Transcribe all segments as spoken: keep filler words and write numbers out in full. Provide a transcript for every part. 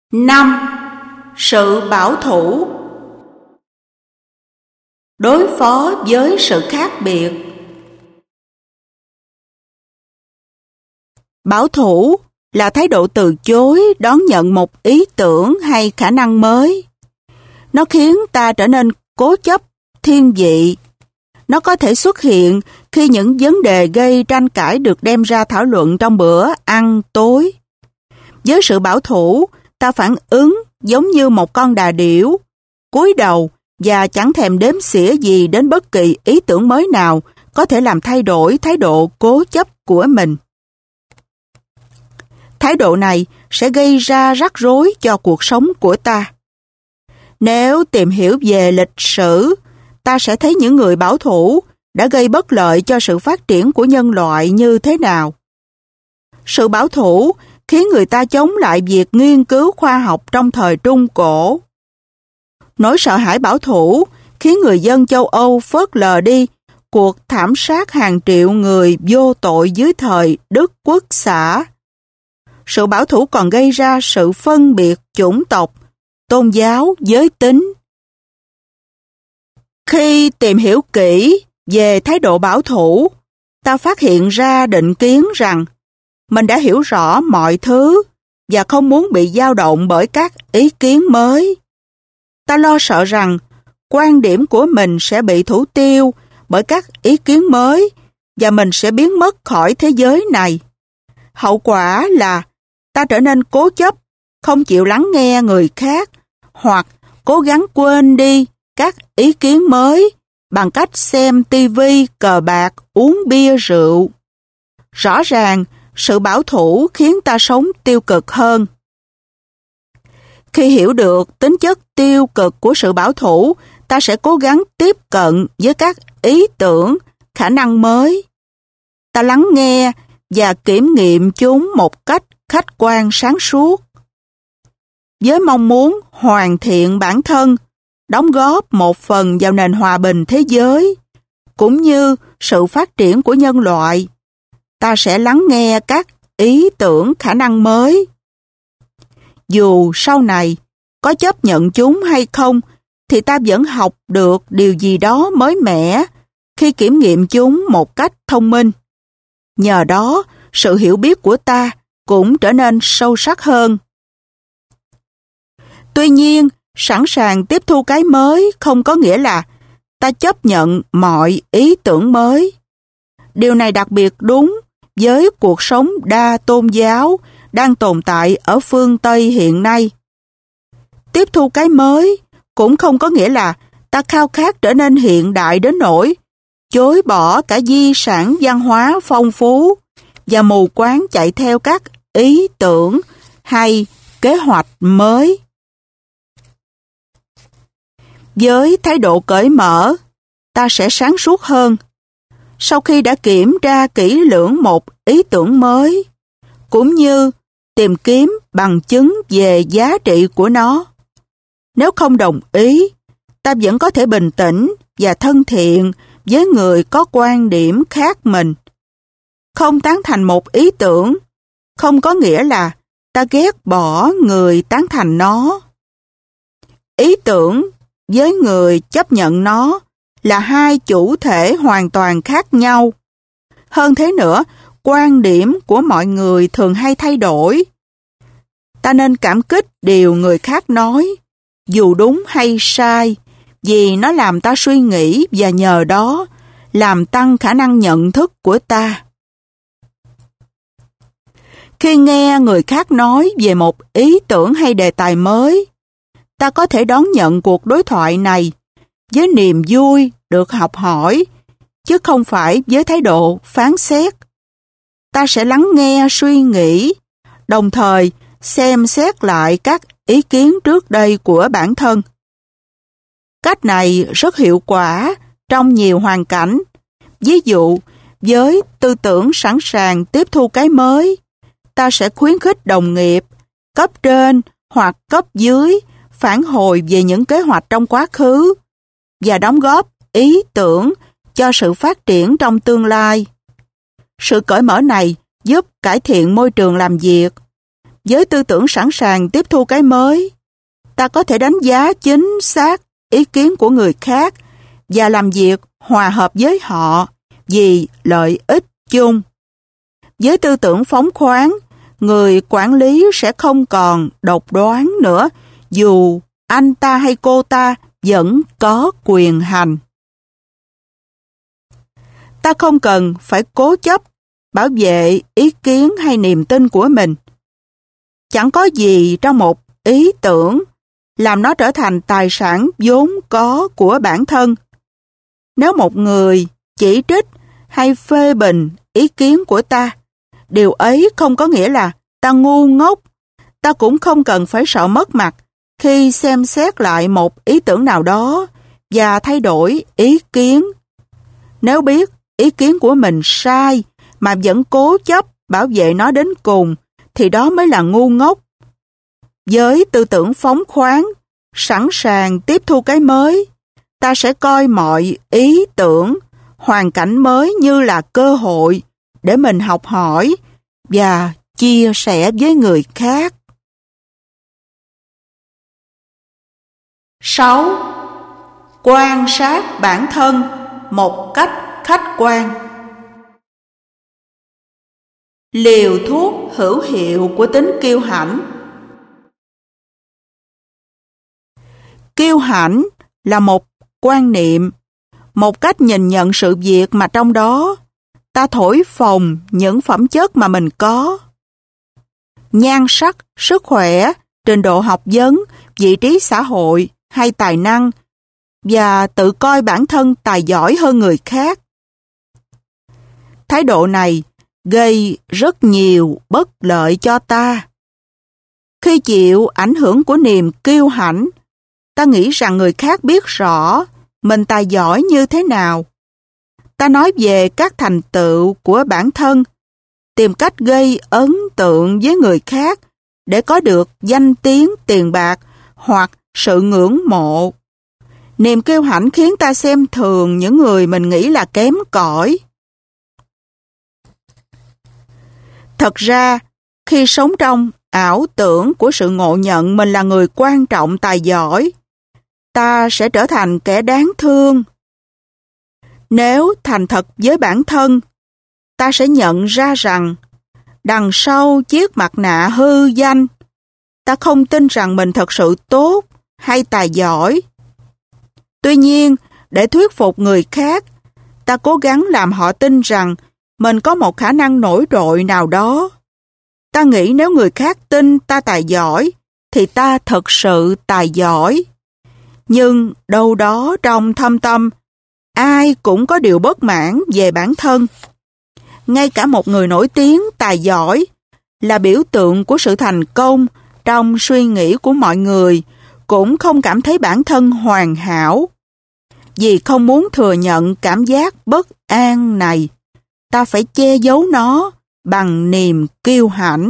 năm. Sự bảo thủ. Đối phó với sự khác biệt. Bảo thủ là thái độ từ chối đón nhận một ý tưởng hay khả năng mới. Nó khiến ta trở nên cố chấp, thiên vị. Nó có thể xuất hiện khi những vấn đề gây tranh cãi được đem ra thảo luận trong bữa ăn tối. Với sự bảo thủ, ta phản ứng giống như một con đà điểu, cúi đầu và chẳng thèm đếm xỉa gì đến bất kỳ ý tưởng mới nào có thể làm thay đổi thái độ cố chấp của mình. Thái độ này sẽ gây ra rắc rối cho cuộc sống của ta. Nếu tìm hiểu về lịch sử, ta sẽ thấy những người bảo thủ đã gây bất lợi cho sự phát triển của nhân loại như thế nào. Sự bảo thủ khiến người ta chống lại việc nghiên cứu khoa học trong thời Trung Cổ. Nỗi sợ hãi bảo thủ khiến người dân châu Âu phớt lờ đi cuộc thảm sát hàng triệu người vô tội dưới thời Đức Quốc xã. Sự bảo thủ còn gây ra sự phân biệt chủng tộc, tôn giáo, giới tính. Khi tìm hiểu kỹ về thái độ bảo thủ, ta phát hiện ra định kiến rằng mình đã hiểu rõ mọi thứ và không muốn bị dao động bởi các ý kiến mới. Ta lo sợ rằng quan điểm của mình sẽ bị thủ tiêu bởi các ý kiến mới và mình sẽ biến mất khỏi thế giới này. Hậu quả là ta trở nên cố chấp, không chịu lắng nghe người khác hoặc cố gắng quên đi các ý kiến mới bằng cách xem tivi, cờ bạc, uống bia rượu. Rõ ràng, sự bảo thủ khiến ta sống tiêu cực hơn. Khi hiểu được tính chất tiêu cực của sự bảo thủ, ta sẽ cố gắng tiếp cận với các ý tưởng, khả năng mới. Ta lắng nghe và kiểm nghiệm chúng một cách khách quan sáng suốt. Với mong muốn hoàn thiện bản thân, đóng góp một phần vào nền hòa bình thế giới, cũng như sự phát triển của nhân loại, ta sẽ lắng nghe các ý tưởng khả năng mới. Dù sau này có chấp nhận chúng hay không, thì ta vẫn học được điều gì đó mới mẻ khi kiểm nghiệm chúng một cách thông minh. Nhờ đó, sự hiểu biết của ta cũng trở nên sâu sắc hơn. Tuy nhiên, sẵn sàng tiếp thu cái mới không có nghĩa là ta chấp nhận mọi ý tưởng mới. Điều này đặc biệt đúng với cuộc sống đa tôn giáo đang tồn tại ở phương Tây hiện nay. Tiếp thu cái mới cũng không có nghĩa là ta khao khát trở nên hiện đại đến nỗi chối bỏ cả di sản văn hóa phong phú và mù quáng chạy theo các ý tưởng hay kế hoạch mới. Với thái độ cởi mở, ta sẽ sáng suốt hơn. Sau khi đã kiểm tra kỹ lưỡng một ý tưởng mới, cũng như tìm kiếm bằng chứng về giá trị của nó. Nếu không đồng ý, ta vẫn có thể bình tĩnh và thân thiện với người có quan điểm khác mình. Không tán thành một ý tưởng, không có nghĩa là ta ghét bỏ người tán thành nó. Ý tưởng với người chấp nhận nó là hai chủ thể hoàn toàn khác nhau. Hơn thế nữa, quan điểm của mọi người thường hay thay đổi. Ta nên cảm kích điều người khác nói, dù đúng hay sai, vì nó làm ta suy nghĩ và nhờ đó làm tăng khả năng nhận thức của ta. Khi nghe người khác nói về một ý tưởng hay đề tài mới, ta có thể đón nhận cuộc đối thoại này với niềm vui được học hỏi, chứ không phải với thái độ phán xét. Ta sẽ lắng nghe suy nghĩ, đồng thời xem xét lại các ý kiến trước đây của bản thân. Cách này rất hiệu quả trong nhiều hoàn cảnh. Ví dụ, với tư tưởng sẵn sàng tiếp thu cái mới, ta sẽ khuyến khích đồng nghiệp, cấp trên hoặc cấp dưới phản hồi về những kế hoạch trong quá khứ và đóng góp ý tưởng cho sự phát triển trong tương lai. Sự cởi mở này giúp cải thiện môi trường làm việc với tư tưởng sẵn sàng tiếp thu cái mới, ta có thể đánh giá chính xác ý kiến của người khác và làm việc hòa hợp với họ vì lợi ích chung. Với tư tưởng phóng khoáng, người quản lý sẽ không còn độc đoán nữa, dù anh ta hay cô ta vẫn có quyền hành. Ta không cần phải cố chấp bảo vệ ý kiến hay niềm tin của mình. Chẳng có gì trong một ý tưởng làm nó trở thành tài sản vốn có của bản thân. Nếu một người chỉ trích hay phê bình ý kiến của ta, điều ấy không có nghĩa là ta ngu ngốc. Ta cũng không cần phải sợ mất mặt khi xem xét lại một ý tưởng nào đó và thay đổi ý kiến. Nếu biết ý kiến của mình sai mà vẫn cố chấp bảo vệ nó đến cùng, thì đó mới là ngu ngốc. Với tư tưởng phóng khoáng, sẵn sàng tiếp thu cái mới, ta sẽ coi mọi ý tưởng, hoàn cảnh mới như là cơ hội để mình học hỏi và chia sẻ với người khác. sáu. Quan sát bản thân một cách khách quan. Liều thuốc hữu hiệu của tính kiêu hãnh. Kiêu hãnh là một quan niệm, một cách nhìn nhận sự việc mà trong đó ta thổi phồng những phẩm chất mà mình có. Nhan sắc, sức khỏe, trình độ học vấn, vị trí xã hội hay tài năng, và tự coi bản thân tài giỏi hơn người khác. Thái độ này gây rất nhiều bất lợi cho ta. Khi chịu ảnh hưởng của niềm kiêu hãnh, ta nghĩ rằng người khác biết rõ mình tài giỏi như thế nào. Ta nói về các thành tựu của bản thân, tìm cách gây ấn tượng với người khác để có được danh tiếng, tiền bạc hoặc sự ngưỡng mộ. Niềm kiêu hãnh khiến ta xem thường những người mình nghĩ là kém cỏi. Thật ra, khi sống trong ảo tưởng của sự ngộ nhận mình là người quan trọng, tài giỏi, ta sẽ trở thành kẻ đáng thương. Nếu thành thật với bản thân, ta sẽ nhận ra rằng đằng sau chiếc mặt nạ hư danh, ta không tin rằng mình thật sự tốt hay tài giỏi. Tuy nhiên, để thuyết phục người khác, ta cố gắng làm họ tin rằng mình có một khả năng nổi trội nào đó. Ta nghĩ nếu người khác tin ta tài giỏi, thì ta thật sự tài giỏi. Nhưng đâu đó trong thâm tâm, ai cũng có điều bất mãn về bản thân. Ngay cả một người nổi tiếng tài giỏi là biểu tượng của sự thành công trong suy nghĩ của mọi người, cũng không cảm thấy bản thân hoàn hảo. Vì không muốn thừa nhận cảm giác bất an này, ta phải che giấu nó bằng niềm kiêu hãnh.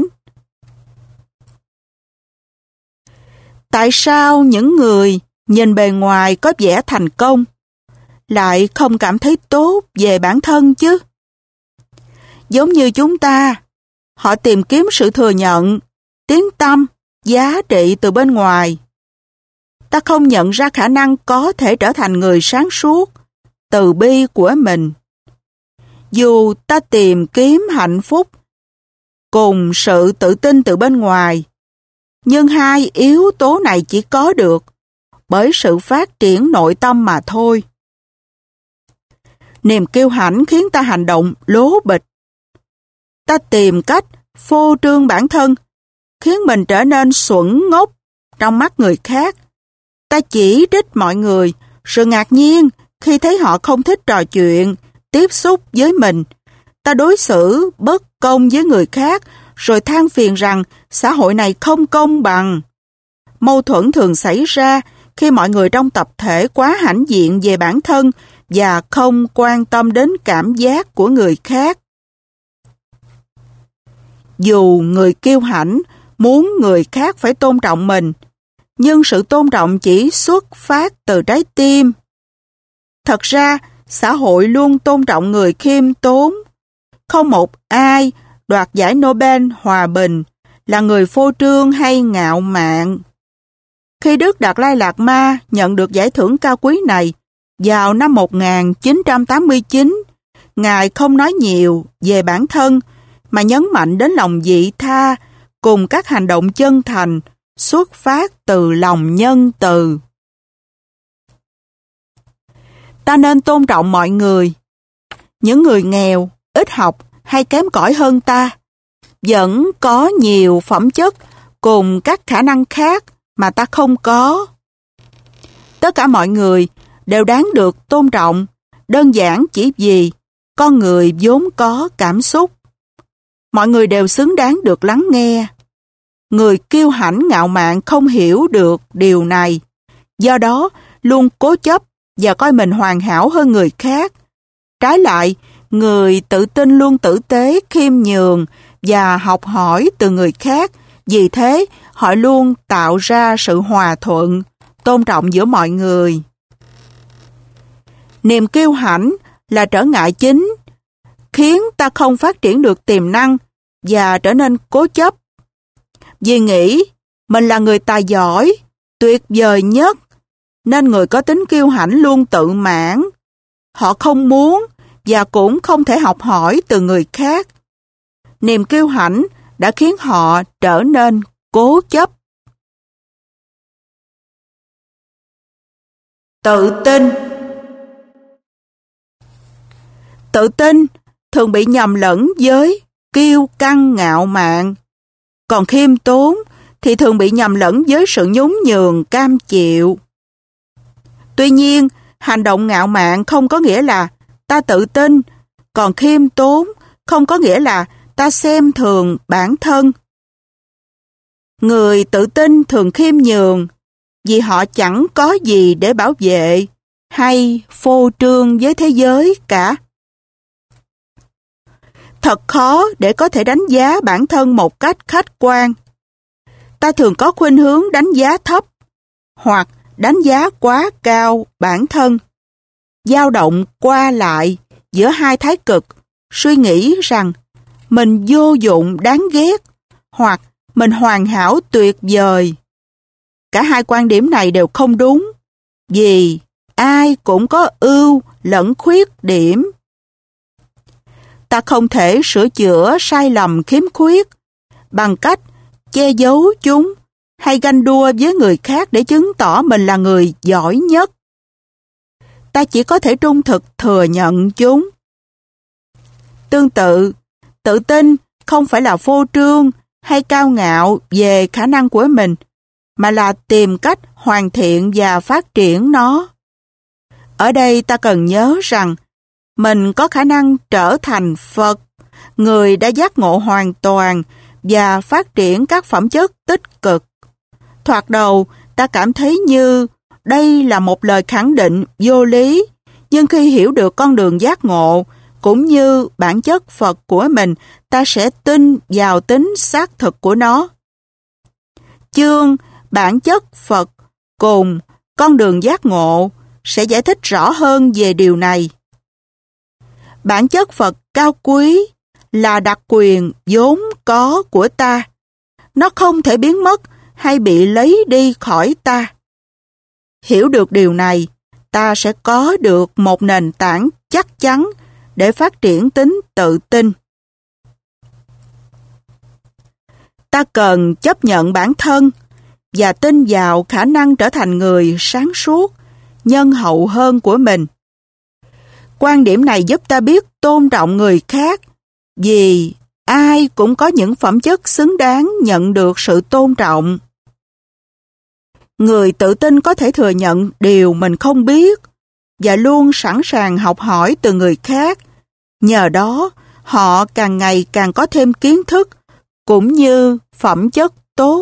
Tại sao những người nhìn bề ngoài có vẻ thành công lại không cảm thấy tốt về bản thân chứ? Giống như chúng ta, họ tìm kiếm sự thừa nhận, tiếng tăm, giá trị từ bên ngoài. Ta không nhận ra khả năng có thể trở thành người sáng suốt, từ bi của mình. Dù ta tìm kiếm hạnh phúc cùng sự tự tin từ bên ngoài, nhưng hai yếu tố này chỉ có được bởi sự phát triển nội tâm mà thôi. Niềm kiêu hãnh khiến ta hành động lố bịch. Ta tìm cách phô trương bản thân, khiến mình trở nên xuẩn ngốc trong mắt người khác. Ta chỉ trích mọi người, rồi ngạc nhiên khi thấy họ không thích trò chuyện, tiếp xúc với mình. Ta đối xử bất công với người khác, rồi than phiền rằng xã hội này không công bằng. Mâu thuẫn thường xảy ra khi mọi người trong tập thể quá hãnh diện về bản thân và không quan tâm đến cảm giác của người khác. Dù người kiêu hãnh muốn người khác phải tôn trọng mình, nhưng sự tôn trọng chỉ xuất phát từ trái tim. Thật ra, xã hội luôn tôn trọng người khiêm tốn. Không một ai đoạt giải Nobel Hòa Bình là người phô trương hay ngạo mạn. Khi Đức Đạt Lai Lạt Ma nhận được giải thưởng cao quý này vào năm một nghìn chín trăm tám mươi chín, Ngài không nói nhiều về bản thân mà nhấn mạnh đến lòng vị tha cùng các hành động chân thành xuất phát từ lòng nhân từ. Ta nên tôn trọng mọi người. Những người nghèo, ít học hay kém cỏi hơn ta vẫn có nhiều phẩm chất cùng các khả năng khác mà ta không có. Tất cả mọi người đều đáng được tôn trọng, đơn giản chỉ vì con người vốn có cảm xúc. Mọi người đều xứng đáng được lắng nghe. Người kiêu hãnh ngạo mạn không hiểu được điều này, do đó luôn cố chấp và coi mình hoàn hảo hơn người khác. Trái lại, người tự tin luôn tử tế, khiêm nhường và học hỏi từ người khác. Vì thế, họ luôn tạo ra sự hòa thuận, tôn trọng giữa mọi người. Niềm kiêu hãnh là trở ngại chính, khiến ta không phát triển được tiềm năng và trở nên cố chấp. Vì nghĩ mình là người tài giỏi, tuyệt vời nhất, nên người có tính kiêu hãnh luôn tự mãn. Họ không muốn và cũng không thể học hỏi từ người khác. Niềm kiêu hãnh đã khiến họ trở nên cố chấp. Tự tin. Tự tin thường bị nhầm lẫn với kiêu căng ngạo mạn, còn khiêm tốn thì thường bị nhầm lẫn với sự nhún nhường cam chịu. Tuy nhiên, hành động ngạo mạn không có nghĩa là ta tự tin, còn khiêm tốn không có nghĩa là ta xem thường bản thân. Người tự tin thường khiêm nhường vì họ chẳng có gì để bảo vệ hay phô trương với thế giới cả. Thật khó để có thể đánh giá bản thân một cách khách quan. Ta thường có khuynh hướng đánh giá thấp hoặc đánh giá quá cao bản thân, dao động qua lại giữa hai thái cực, suy nghĩ rằng mình vô dụng đáng ghét hoặc mình hoàn hảo tuyệt vời. Cả hai quan điểm này đều không đúng, vì ai cũng có ưu lẫn khuyết điểm. Ta không thể sửa chữa sai lầm khiếm khuyết bằng cách che giấu chúng hay ganh đua với người khác để chứng tỏ mình là người giỏi nhất. Ta chỉ có thể trung thực thừa nhận chúng. Tương tự, tự tin không phải là phô trương hay cao ngạo về khả năng của mình, mà là tìm cách hoàn thiện và phát triển nó. Ở đây ta cần nhớ rằng mình có khả năng trở thành Phật, người đã giác ngộ hoàn toàn và phát triển các phẩm chất tích cực. Thoạt đầu, ta cảm thấy như đây là một lời khẳng định vô lý, nhưng khi hiểu được con đường giác ngộ, cũng như bản chất Phật của mình, ta sẽ tin vào tính xác thực của nó. Chương bản chất Phật cùng con đường giác ngộ sẽ giải thích rõ hơn về điều này. Bản chất Phật cao quý là đặc quyền vốn có của ta. Nó không thể biến mất hay bị lấy đi khỏi ta. Hiểu được điều này, ta sẽ có được một nền tảng chắc chắn để phát triển tính tự tin. Ta cần chấp nhận bản thân và tin vào khả năng trở thành người sáng suốt, nhân hậu hơn của mình. Quan điểm này giúp ta biết tôn trọng người khác, vì ai cũng có những phẩm chất xứng đáng nhận được sự tôn trọng. Người tự tin có thể thừa nhận điều mình không biết và luôn sẵn sàng học hỏi từ người khác. Nhờ đó, họ càng ngày càng có thêm kiến thức cũng như phẩm chất tốt.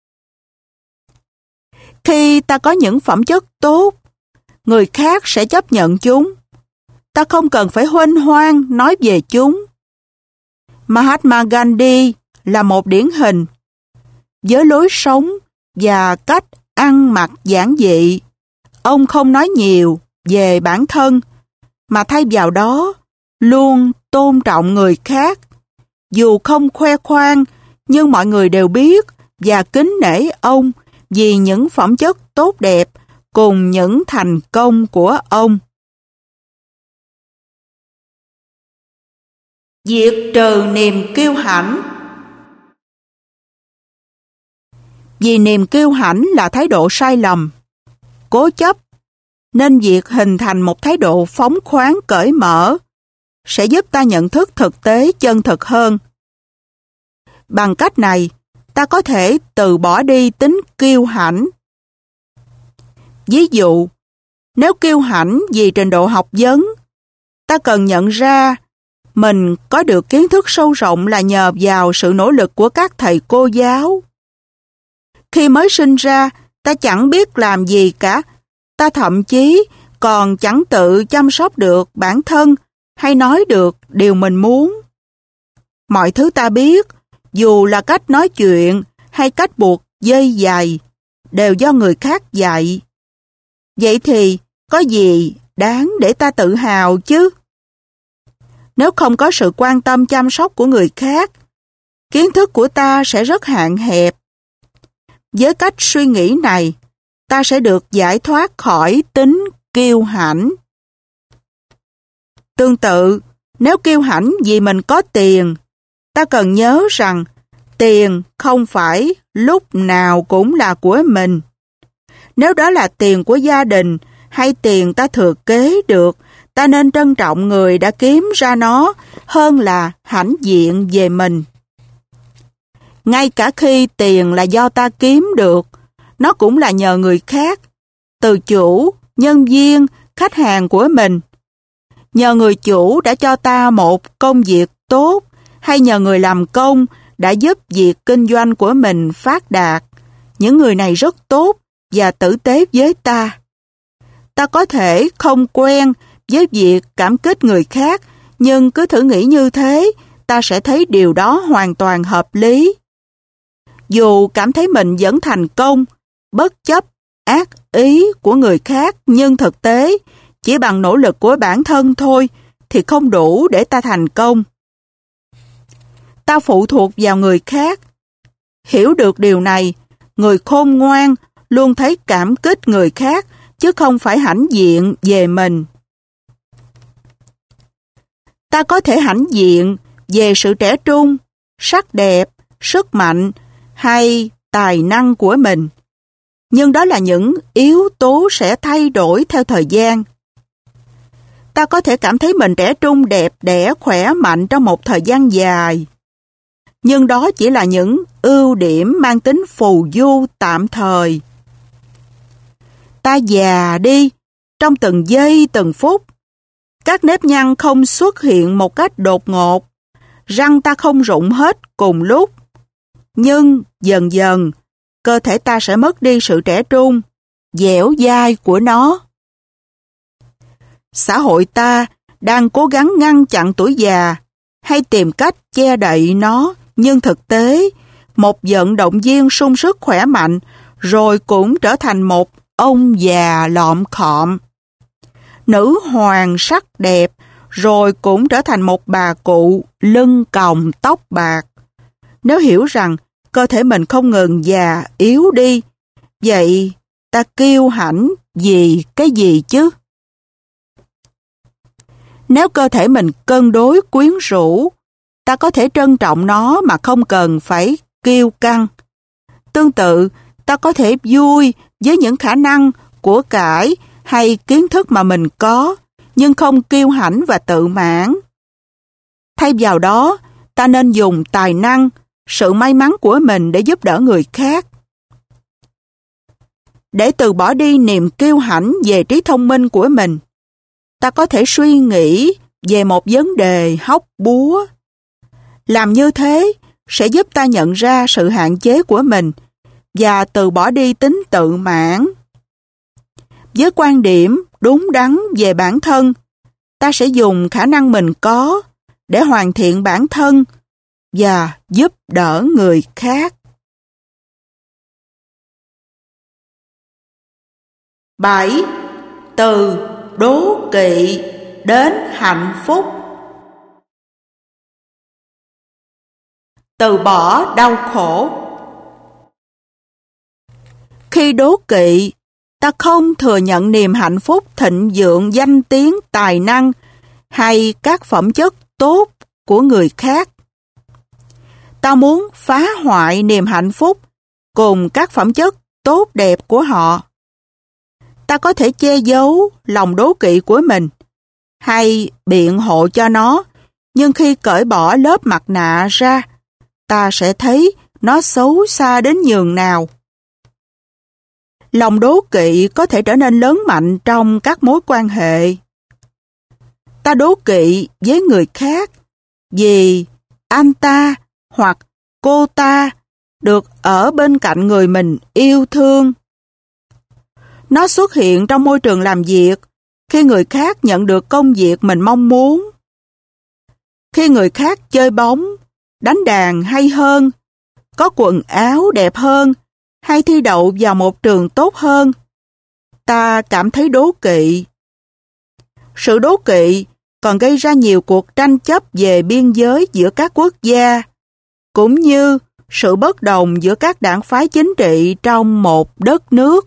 Khi ta có những phẩm chất tốt, người khác sẽ chấp nhận chúng. Ta không cần phải huênh hoang nói về chúng. Mahatma Gandhi là một điển hình. Với lối sống và cách ăn mặc giản dị, ông không nói nhiều về bản thân, mà thay vào đó luôn tôn trọng người khác. Dù không khoe khoang, nhưng mọi người đều biết và kính nể ông vì những phẩm chất tốt đẹp cùng những thành công của ông. Diệt trừ niềm kiêu hãnh. Vì niềm kiêu hãnh là thái độ sai lầm, cố chấp, nên việc hình thành một thái độ phóng khoáng cởi mở sẽ giúp ta nhận thức thực tế chân thực hơn. Bằng cách này, ta có thể từ bỏ đi tính kiêu hãnh. Ví dụ, nếu kiêu hãnh vì trình độ học vấn, ta cần nhận ra mình có được kiến thức sâu rộng là nhờ vào sự nỗ lực của các thầy cô giáo. Khi mới sinh ra, ta chẳng biết làm gì cả. Ta thậm chí còn chẳng tự chăm sóc được bản thân hay nói được điều mình muốn. Mọi thứ ta biết, dù là cách nói chuyện hay cách buộc dây giày, đều do người khác dạy. Vậy thì có gì đáng để ta tự hào chứ? Nếu không có sự quan tâm chăm sóc của người khác, kiến thức của ta sẽ rất hạn hẹp. Với cách suy nghĩ này, ta sẽ được giải thoát khỏi tính kiêu hãnh. Tương tự, nếu kiêu hãnh vì mình có tiền, ta cần nhớ rằng tiền không phải lúc nào cũng là của mình. Nếu đó là tiền của gia đình hay tiền ta thừa kế được, ta nên trân trọng người đã kiếm ra nó hơn là hãnh diện về mình. Ngay cả khi tiền là do ta kiếm được, nó cũng là nhờ người khác, từ chủ, nhân viên, khách hàng của mình. Nhờ người chủ đã cho ta một công việc tốt, hay nhờ người làm công đã giúp việc kinh doanh của mình phát đạt. Những người này rất tốt và tử tế với ta. Ta có thể không quen với việc cảm kích người khác, nhưng cứ thử nghĩ như thế, ta sẽ thấy điều đó hoàn toàn hợp lý. Dù cảm thấy mình vẫn thành công, bất chấp ác ý của người khác, nhưng thực tế, chỉ bằng nỗ lực của bản thân thôi, thì không đủ để ta thành công. Ta phụ thuộc vào người khác. Hiểu được điều này, người khôn ngoan luôn thấy cảm kích người khác, chứ không phải hãnh diện về mình. Ta có thể hãnh diện về sự trẻ trung, sắc đẹp, sức mạnh hay tài năng của mình. Nhưng đó là những yếu tố sẽ thay đổi theo thời gian. Ta có thể cảm thấy mình trẻ trung, đẹp đẽ, khỏe mạnh trong một thời gian dài. Nhưng đó chỉ là những ưu điểm mang tính phù du tạm thời. Ta già đi trong từng giây từng phút. Các nếp nhăn không xuất hiện một cách đột ngột. Răng ta không rụng hết cùng lúc. Nhưng dần dần, cơ thể ta sẽ mất đi sự trẻ trung, dẻo dai của nó. Xã hội ta đang cố gắng ngăn chặn tuổi già hay tìm cách che đậy nó, nhưng thực tế, một vận động viên sung sức khỏe mạnh rồi cũng trở thành một ông già lọm khọm. Nữ hoàng sắc đẹp rồi cũng trở thành một bà cụ lưng còng tóc bạc. Nếu hiểu rằng cơ thể mình không ngừng già yếu đi, vậy ta kiêu hãnh vì cái gì chứ? Nếu cơ thể mình cân đối quyến rũ, ta có thể trân trọng nó mà không cần phải kiêu căng. Tương tự, ta có thể vui với những khả năng của cải hay kiến thức mà mình có, nhưng không kiêu hãnh và tự mãn. Thay vào đó, ta nên dùng tài năng, sự may mắn của mình để giúp đỡ người khác. Để từ bỏ đi niềm kiêu hãnh về trí thông minh của mình, ta có thể suy nghĩ về một vấn đề hóc búa. Làm như thế sẽ giúp ta nhận ra sự hạn chế của mình và từ bỏ đi tính tự mãn. Với quan điểm đúng đắn về bản thân, ta sẽ dùng khả năng mình có để hoàn thiện bản thân và giúp đỡ người khác. bảy. Từ đố kỵ đến hạnh phúc. Từ bỏ đau khổ. Khi đố kỵ, ta không thừa nhận niềm hạnh phúc thịnh vượng danh tiếng, tài năng hay các phẩm chất tốt của người khác. Ta muốn phá hoại niềm hạnh phúc cùng các phẩm chất tốt đẹp của họ. Ta có thể che giấu lòng đố kỵ của mình hay biện hộ cho nó, nhưng khi cởi bỏ lớp mặt nạ ra, ta sẽ thấy nó xấu xa đến nhường nào. Lòng đố kỵ có thể trở nên lớn mạnh trong các mối quan hệ. Ta đố kỵ với người khác vì anh ta hoặc cô ta được ở bên cạnh người mình yêu thương. Nó xuất hiện trong môi trường làm việc khi người khác nhận được công việc mình mong muốn. Khi người khác chơi bóng, đánh đàn hay hơn, có quần áo đẹp hơn, hay thi đậu vào một trường tốt hơn, ta cảm thấy đố kỵ. Sự đố kỵ còn gây ra nhiều cuộc tranh chấp về biên giới giữa các quốc gia, cũng như sự bất đồng giữa các đảng phái chính trị trong một đất nước.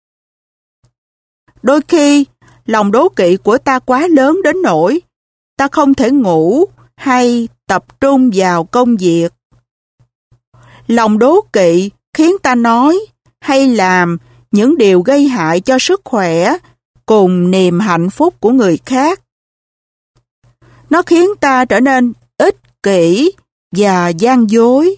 Đôi khi, lòng đố kỵ của ta quá lớn đến nỗi ta không thể ngủ hay tập trung vào công việc. Lòng đố kỵ khiến ta nói hay làm những điều gây hại cho sức khỏe cùng niềm hạnh phúc của người khác. Nó khiến ta trở nên ích kỷ và gian dối.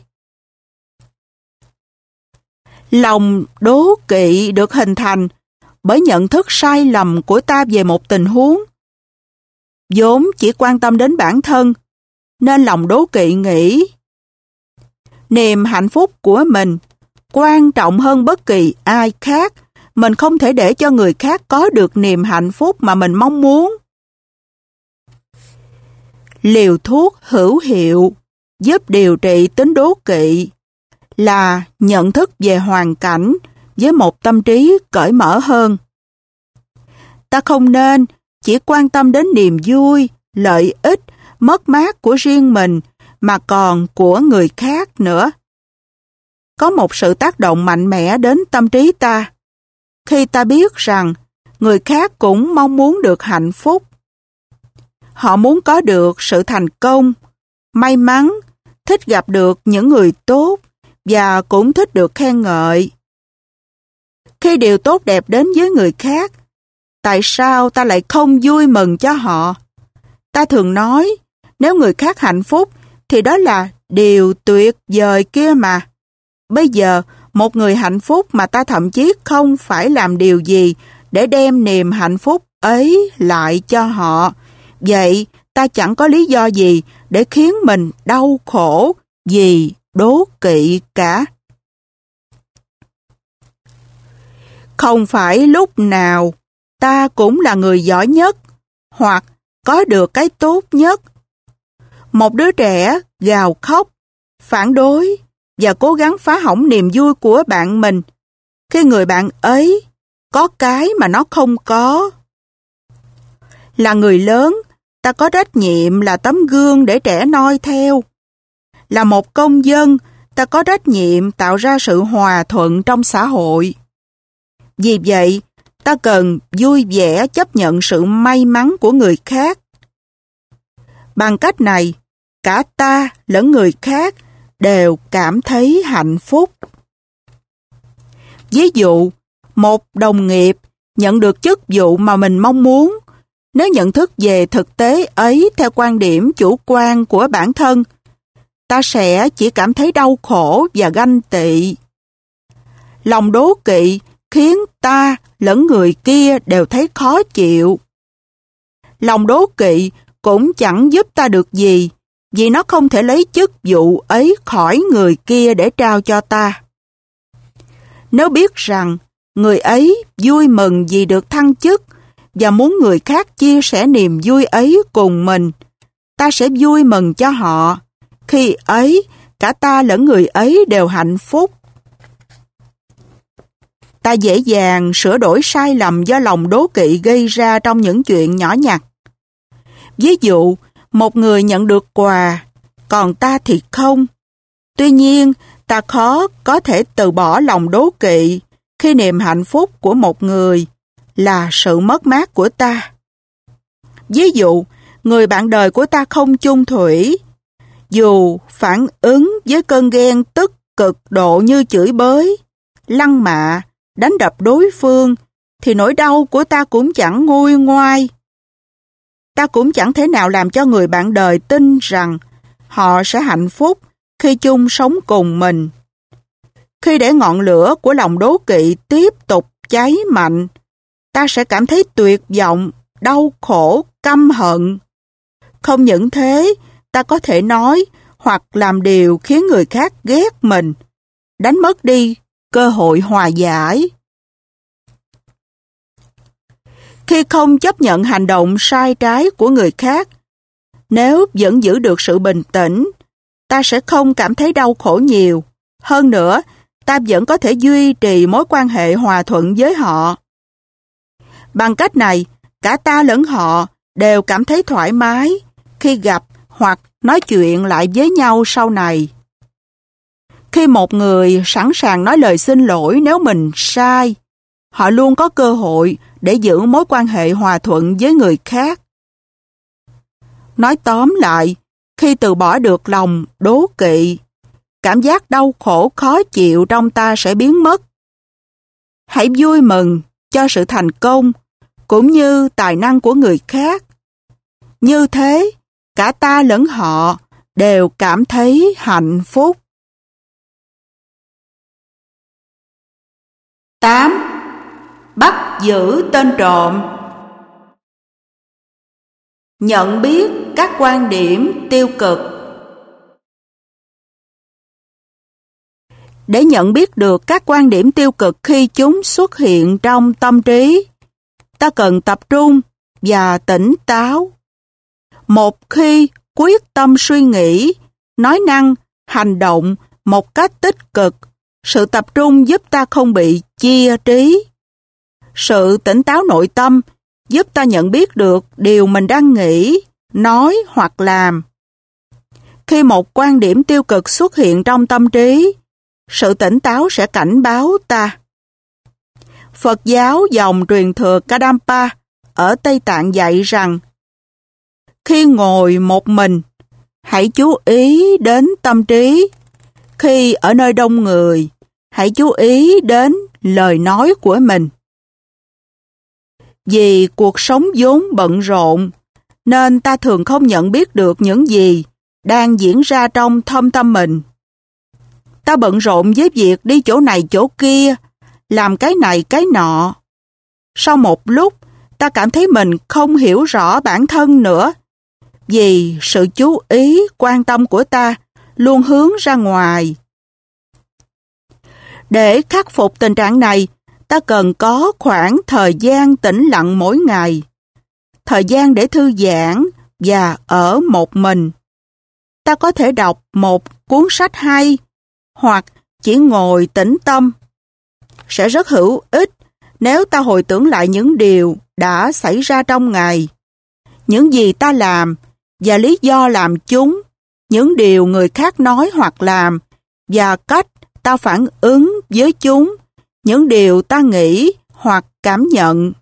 Lòng đố kỵ được hình thành bởi nhận thức sai lầm của ta về một tình huống. Vốn chỉ quan tâm đến bản thân, nên lòng đố kỵ nghĩ niềm hạnh phúc của mình quan trọng hơn bất kỳ ai khác. Mình không thể để cho người khác có được niềm hạnh phúc mà mình mong muốn. Liều thuốc hữu hiệu giúp điều trị tính đố kỵ là nhận thức về hoàn cảnh với một tâm trí cởi mở hơn. Ta không nên chỉ quan tâm đến niềm vui, lợi ích, mất mát của riêng mình mà còn của người khác nữa. Có một sự tác động mạnh mẽ đến tâm trí ta khi ta biết rằng người khác cũng mong muốn được hạnh phúc. Họ muốn có được sự thành công, may mắn, thích gặp được những người tốt và cũng thích được khen ngợi. Khi điều tốt đẹp đến với người khác, tại sao ta lại không vui mừng cho họ? Ta thường nói, nếu người khác hạnh phúc thì đó là điều tuyệt vời kia mà. Bây giờ, một người hạnh phúc mà ta thậm chí không phải làm điều gì để đem niềm hạnh phúc ấy lại cho họ. Vậy, ta chẳng có lý do gì để khiến mình đau khổ vì đố kỵ cả. Không phải lúc nào ta cũng là người giỏi nhất hoặc có được cái tốt nhất. Một đứa trẻ gào khóc, phản đối và cố gắng phá hỏng niềm vui của bạn mình khi người bạn ấy có cái mà nó không có. Là người lớn, ta có trách nhiệm là tấm gương để trẻ noi theo. Là một công dân, ta có trách nhiệm tạo ra sự hòa thuận trong xã hội. Vì vậy, ta cần vui vẻ chấp nhận sự may mắn của người khác. Bằng cách này, cả ta lẫn người khác đều cảm thấy hạnh phúc. Ví dụ, một đồng nghiệp nhận được chức vụ mà mình mong muốn. Nếu nhận thức về thực tế ấy theo quan điểm chủ quan của bản thân, ta sẽ chỉ cảm thấy đau khổ và ganh tị. Lòng đố kỵ khiến ta lẫn người kia đều thấy khó chịu. Lòng đố kỵ cũng chẳng giúp ta được gì, vì nó không thể lấy chức vụ ấy khỏi người kia để trao cho ta. Nếu biết rằng người ấy vui mừng vì được thăng chức và muốn người khác chia sẻ niềm vui ấy cùng mình, ta sẽ vui mừng cho họ. Khi ấy, cả ta lẫn người ấy đều hạnh phúc. Ta dễ dàng sửa đổi sai lầm do lòng đố kỵ gây ra trong những chuyện nhỏ nhặt. Ví dụ, một người nhận được quà, còn ta thì không. Tuy nhiên, ta khó có thể từ bỏ lòng đố kỵ khi niềm hạnh phúc của một người là sự mất mát của ta. Ví dụ, người bạn đời của ta không chung thủy, dù phản ứng với cơn ghen tức cực độ như chửi bới, lăng mạ, đánh đập đối phương, thì nỗi đau của ta cũng chẳng nguôi ngoai. Ta cũng chẳng thể nào làm cho người bạn đời tin rằng họ sẽ hạnh phúc khi chung sống cùng mình. Khi để ngọn lửa của lòng đố kỵ tiếp tục cháy mạnh, ta sẽ cảm thấy tuyệt vọng, đau khổ, căm hận. Không những thế, ta có thể nói hoặc làm điều khiến người khác ghét mình, đánh mất đi cơ hội hòa giải. Khi không chấp nhận hành động sai trái của người khác, nếu vẫn giữ được sự bình tĩnh, ta sẽ không cảm thấy đau khổ nhiều. Hơn nữa, ta vẫn có thể duy trì mối quan hệ hòa thuận với họ. Bằng cách này, cả ta lẫn họ đều cảm thấy thoải mái khi gặp hoặc nói chuyện lại với nhau sau này. Khi một người sẵn sàng nói lời xin lỗi nếu mình sai, họ luôn có cơ hội để giữ mối quan hệ hòa thuận với người khác. Nói tóm lại, khi từ bỏ được lòng đố kỵ, cảm giác đau khổ khó chịu trong ta sẽ biến mất. Hãy vui mừng cho sự thành công cũng như tài năng của người khác. Như thế, cả ta lẫn họ đều cảm thấy hạnh phúc. tám. Bắt giữ tên trộm. Nhận biết các quan điểm tiêu cực. Để nhận biết được các quan điểm tiêu cực khi chúng xuất hiện trong tâm trí, ta cần tập trung và tỉnh táo. Một khi quyết tâm suy nghĩ, nói năng, hành động một cách tích cực, sự tập trung giúp ta không bị chia trí. Sự tỉnh táo nội tâm giúp ta nhận biết được điều mình đang nghĩ, nói hoặc làm. Khi một quan điểm tiêu cực xuất hiện trong tâm trí, sự tỉnh táo sẽ cảnh báo ta. Phật giáo dòng truyền thừa Kadampa ở Tây Tạng dạy rằng, khi ngồi một mình, hãy chú ý đến tâm trí. Khi ở nơi đông người, hãy chú ý đến lời nói của mình. Vì cuộc sống vốn bận rộn, nên ta thường không nhận biết được những gì đang diễn ra trong thâm tâm mình. Ta bận rộn với việc đi chỗ này chỗ kia, làm cái này cái nọ. Sau một lúc, ta cảm thấy mình không hiểu rõ bản thân nữa, vì sự chú ý, quan tâm của ta luôn hướng ra ngoài. Để khắc phục tình trạng này, ta cần có khoảng thời gian tĩnh lặng mỗi ngày, thời gian để thư giãn và ở một mình. Ta có thể đọc một cuốn sách hay, hoặc chỉ ngồi tĩnh tâm. Sẽ rất hữu ích nếu ta hồi tưởng lại những điều đã xảy ra trong ngày, những gì ta làm và lý do làm chúng, những điều người khác nói hoặc làm và cách ta phản ứng với chúng, những điều ta nghĩ hoặc cảm nhận.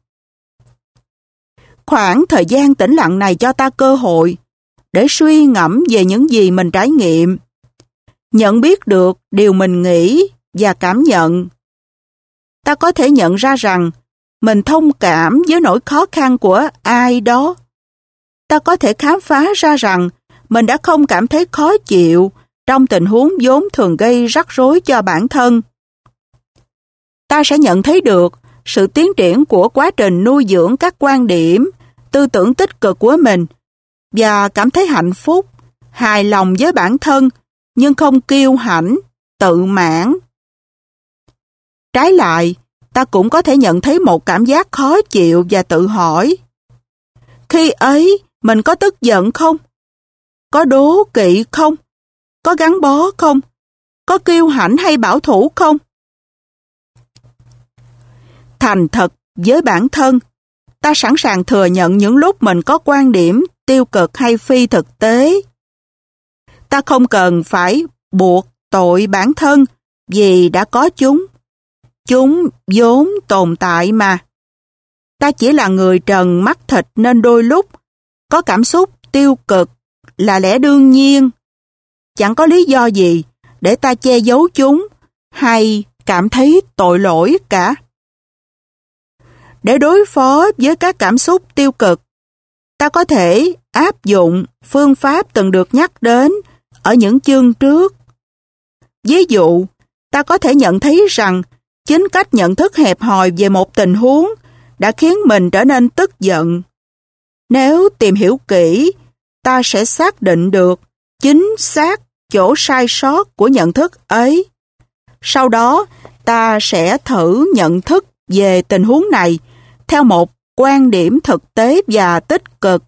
Khoảng thời gian tĩnh lặng này cho ta cơ hội để suy ngẫm về những gì mình trải nghiệm, nhận biết được điều mình nghĩ và cảm nhận. Ta có thể nhận ra rằng mình thông cảm với nỗi khó khăn của ai đó. Ta có thể khám phá ra rằng mình đã không cảm thấy khó chịu trong tình huống vốn thường gây rắc rối cho bản thân. Ta sẽ nhận thấy được sự tiến triển của quá trình nuôi dưỡng các quan điểm, tư tưởng tích cực của mình và cảm thấy hạnh phúc, hài lòng với bản thân nhưng không kiêu hãnh, tự mãn. Trái lại, ta cũng có thể nhận thấy một cảm giác khó chịu và tự hỏi: khi ấy, mình có tức giận không? Có đố kỵ không? Có gắn bó không? Có kiêu hãnh hay bảo thủ không? Thành thật với bản thân, ta sẵn sàng thừa nhận những lúc mình có quan điểm tiêu cực hay phi thực tế. Ta không cần phải buộc tội bản thân vì đã có chúng. Chúng vốn tồn tại mà. Ta chỉ là người trần mắt thịt nên đôi lúc có cảm xúc tiêu cực là lẽ đương nhiên. Chẳng có lý do gì để ta che giấu chúng hay cảm thấy tội lỗi cả. Để đối phó với các cảm xúc tiêu cực, ta có thể áp dụng phương pháp từng được nhắc đến ở những chương trước. Ví dụ, ta có thể nhận thấy rằng chính cách nhận thức hẹp hòi về một tình huống đã khiến mình trở nên tức giận. Nếu tìm hiểu kỹ, ta sẽ xác định được chính xác chỗ sai sót của nhận thức ấy. Sau đó, ta sẽ thử nhận thức về tình huống này theo một quan điểm thực tế và tích cực.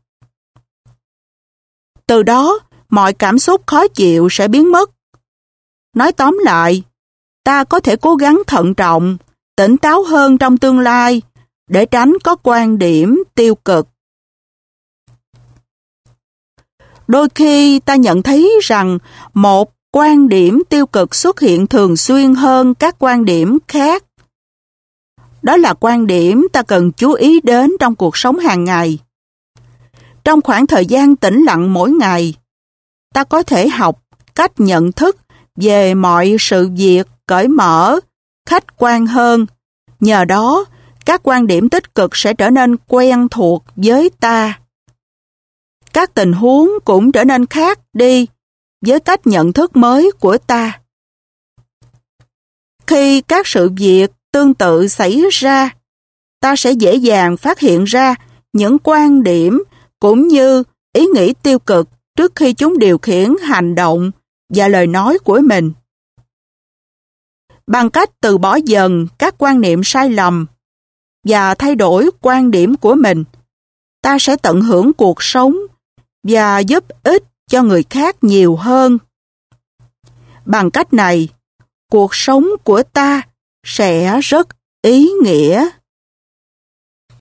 Từ đó, mọi cảm xúc khó chịu sẽ biến mất. Nói tóm lại, ta có thể cố gắng thận trọng, tỉnh táo hơn trong tương lai để tránh có quan điểm tiêu cực. Đôi khi ta nhận thấy rằng một quan điểm tiêu cực xuất hiện thường xuyên hơn các quan điểm khác. Đó là quan điểm ta cần chú ý đến trong cuộc sống hàng ngày. Trong khoảng thời gian tĩnh lặng mỗi ngày, ta có thể học cách nhận thức về mọi sự việc cởi mở, khách quan hơn. Nhờ đó, các quan điểm tích cực sẽ trở nên quen thuộc với ta. Các tình huống cũng trở nên khác đi với cách nhận thức mới của ta. Khi các sự việc tương tự xảy ra, ta sẽ dễ dàng phát hiện ra những quan điểm cũng như ý nghĩ tiêu cực trước khi chúng điều khiển hành động và lời nói của mình. Bằng cách từ bỏ dần các quan niệm sai lầm và thay đổi quan điểm của mình, ta sẽ tận hưởng cuộc sống và giúp ích cho người khác nhiều hơn. Bằng cách này, cuộc sống của ta sẽ rất ý nghĩa.